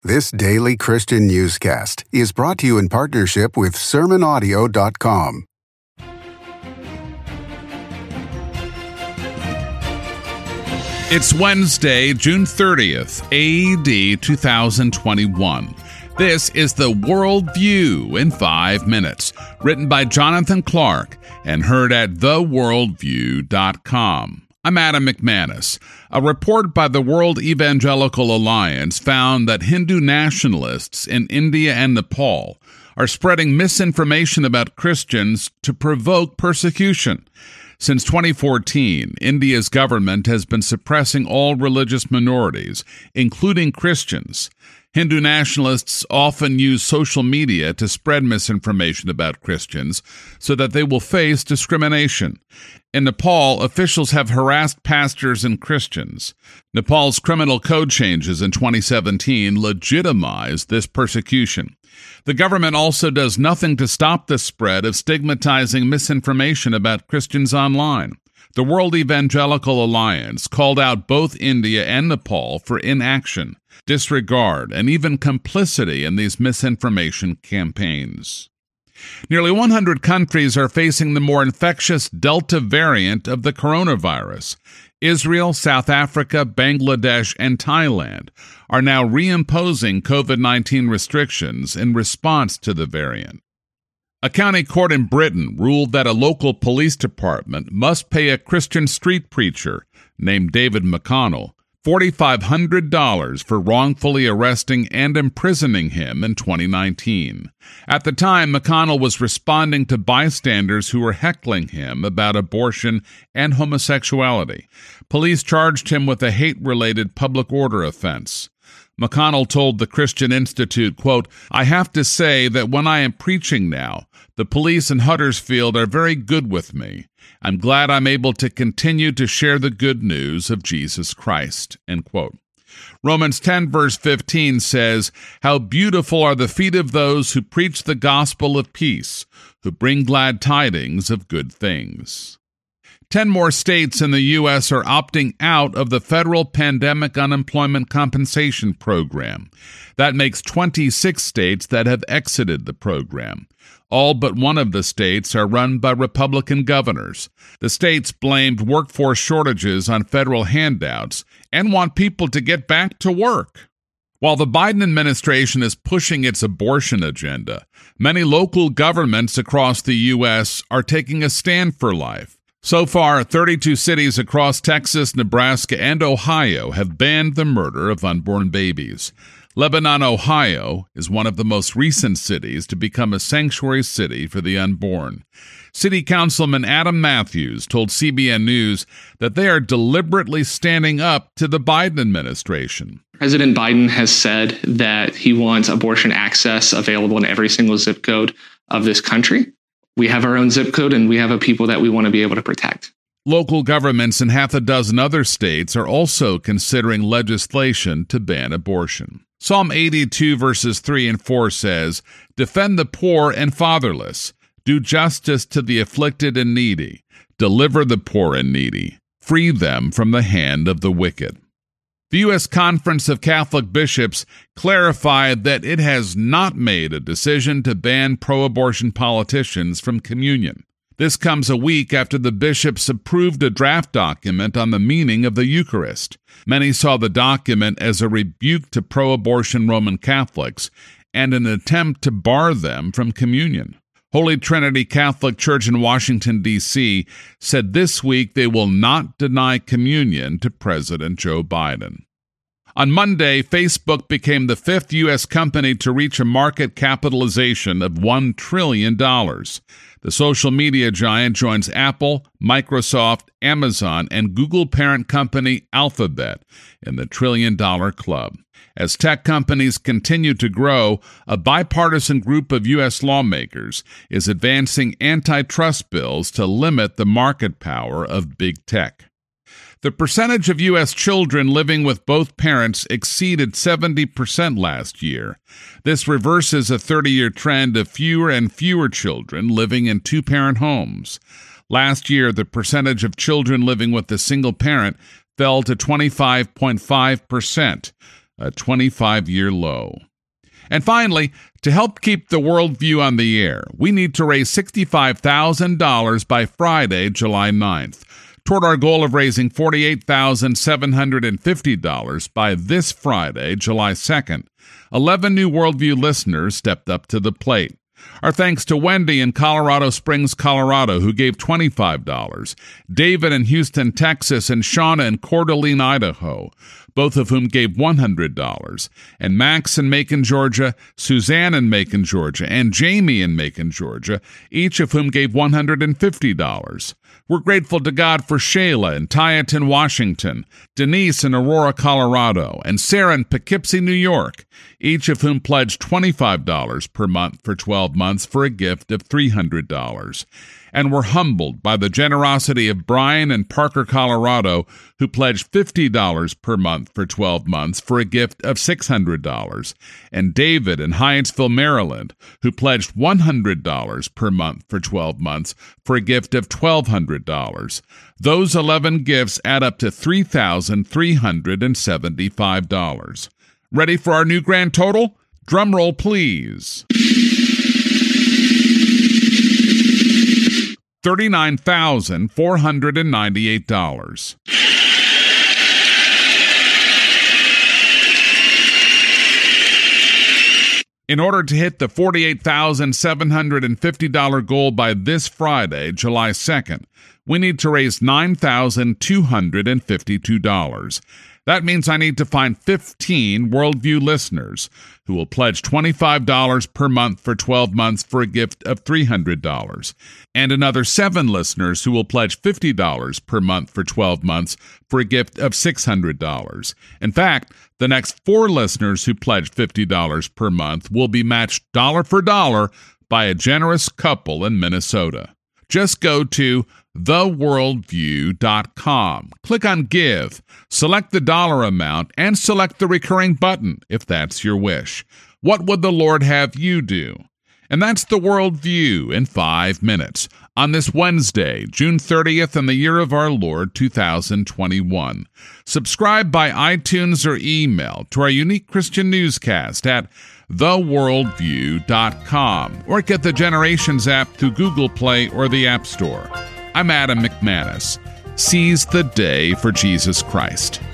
This daily Christian newscast is brought to you in partnership with SermonAudio.com. It's Wednesday, June 30th, AD 2021. This is the World View in 5 minutes, written by Jonathan Clark and heard at theworldview.com. I'm Adam McManus. A report by the World Evangelical Alliance found that Hindu nationalists in India and Nepal are spreading misinformation about Christians to provoke persecution. Since 2014, India's government has been suppressing all religious minorities, including Christians. Hindu nationalists often use social media to spread misinformation about Christians so that they will face discrimination. In Nepal, officials have harassed pastors and Christians. Nepal's criminal code changes in 2017 legitimized this persecution. The government also does nothing to stop the spread of stigmatizing misinformation about Christians online. The World Evangelical Alliance called out both India and Nepal for inaction, disregard, and even complicity in these misinformation campaigns. Nearly 100 countries are facing the more infectious Delta variant of the coronavirus. Israel, South Africa, Bangladesh, and Thailand are now reimposing COVID-19 restrictions in response to the variant. A county court in Britain ruled that a local police department must pay a Christian street preacher named David McConnell $4,500 for wrongfully arresting and imprisoning him in 2019. At the time, McConnell was responding to bystanders who were heckling him about abortion and homosexuality. Police charged him with a hate-related public order offense. McConnell told the Christian Institute, quote, "I have to say that when I am preaching now, the police in Huddersfield are very good with me. I'm glad I'm able to continue to share the good news of Jesus Christ," end quote. Romans 10 verse 15 says, "How beautiful are the feet of those who preach the gospel of peace, who bring glad tidings of good things." 10 more states in the U.S. are opting out of the federal pandemic unemployment compensation program. That makes 26 states that have exited the program. All but one of the states are run by Republican governors. The states blamed workforce shortages on federal handouts and want people to get back to work. While the Biden administration is pushing its abortion agenda, many local governments across the U.S. are taking a stand for life. So far, 32 cities across Texas, Nebraska, and Ohio have banned the murder of unborn babies. Lebanon, Ohio, is one of the most recent cities to become a sanctuary city for the unborn. City Councilman Adam Matthews told CBN News that they are deliberately standing up to the Biden administration. President Biden has said that he wants abortion access available in every single zip code of this country. We have our own zip code, and we have a people that we want to be able to protect. Local governments in half a dozen other states are also considering legislation to ban abortion. Psalm 82 verses 3 and 4 says, "Defend the poor and fatherless. Do justice to the afflicted and needy. Deliver the poor and needy. Free them from the hand of the wicked." The U.S. Conference of Catholic Bishops clarified that it has not made a decision to ban pro-abortion politicians from communion. This comes a week after the bishops approved a draft document on the meaning of the Eucharist. Many saw the document as a rebuke to pro-abortion Roman Catholics and an attempt to bar them from communion. Holy Trinity Catholic Church in Washington, D.C. said this week they will not deny communion to President Joe Biden. On Monday, Facebook became the 5th U.S. company to reach a market capitalization of $1 trillion. The social media giant joins Apple, Microsoft, Amazon, and Google parent company Alphabet in the trillion-dollar club. As tech companies continue to grow, a bipartisan group of U.S. lawmakers is advancing antitrust bills to limit the market power of big tech. The percentage of U.S. children living with both parents exceeded 70% last year. This reverses a 30-year trend of fewer and fewer children living in two-parent homes. Last year, the percentage of children living with a single parent fell to 25.5%, a 25-year low. And finally, to help keep the Worldview on the air, we need to raise $65,000 by Friday, July 9th, toward our goal of raising $48,750 by this Friday, July 2nd. 11 new Worldview listeners stepped up to the plate. Our thanks to Wendy in Colorado Springs, Colorado, who gave $25, David in Houston, Texas, and Shauna in Coeur d'Alene, Idaho, both of whom gave $100, and Max in Macon, Georgia, Suzanne in Macon, Georgia, and Jamie in Macon, Georgia, each of whom gave $150. We're grateful to God for Shayla in Tieton, Washington, Denise in Aurora, Colorado, and Sarah in Poughkeepsie, New York, each of whom pledged $25 per month for 12 months for a gift of $300. And we're humbled by the generosity of Brian in Parker, Colorado, who pledged $50 per month for 12 months for a gift of $600, and David in Hyattsville, Maryland, who pledged $100 per month for 12 months for a gift of $1,200. Those 11 gifts add up to $3,375. Ready for our new grand total? Drum roll, please. $39,498. In order to hit the $48,750 goal by this Friday, July 2nd, we need to raise $9,252. That means I need to find 15 Worldview listeners who will pledge $25 per month for 12 months for a gift of $300, and another 7 listeners who will pledge $50 per month for 12 months for a gift of $600. In fact, the next 4 listeners who pledge $50 per month will be matched dollar for dollar by a generous couple in Minnesota. Just go to theworldview.com. Click on Give, select the dollar amount, and select the recurring button if that's your wish. What would the Lord have you do? And that's the Worldview in 5 minutes on this Wednesday, June 30th in the year of our Lord 2021. Subscribe by iTunes or email to our unique Christian newscast at theworldview.com or get the Generations app through Google Play or the App Store. I'm Adam McManus. Seize the day for Jesus Christ.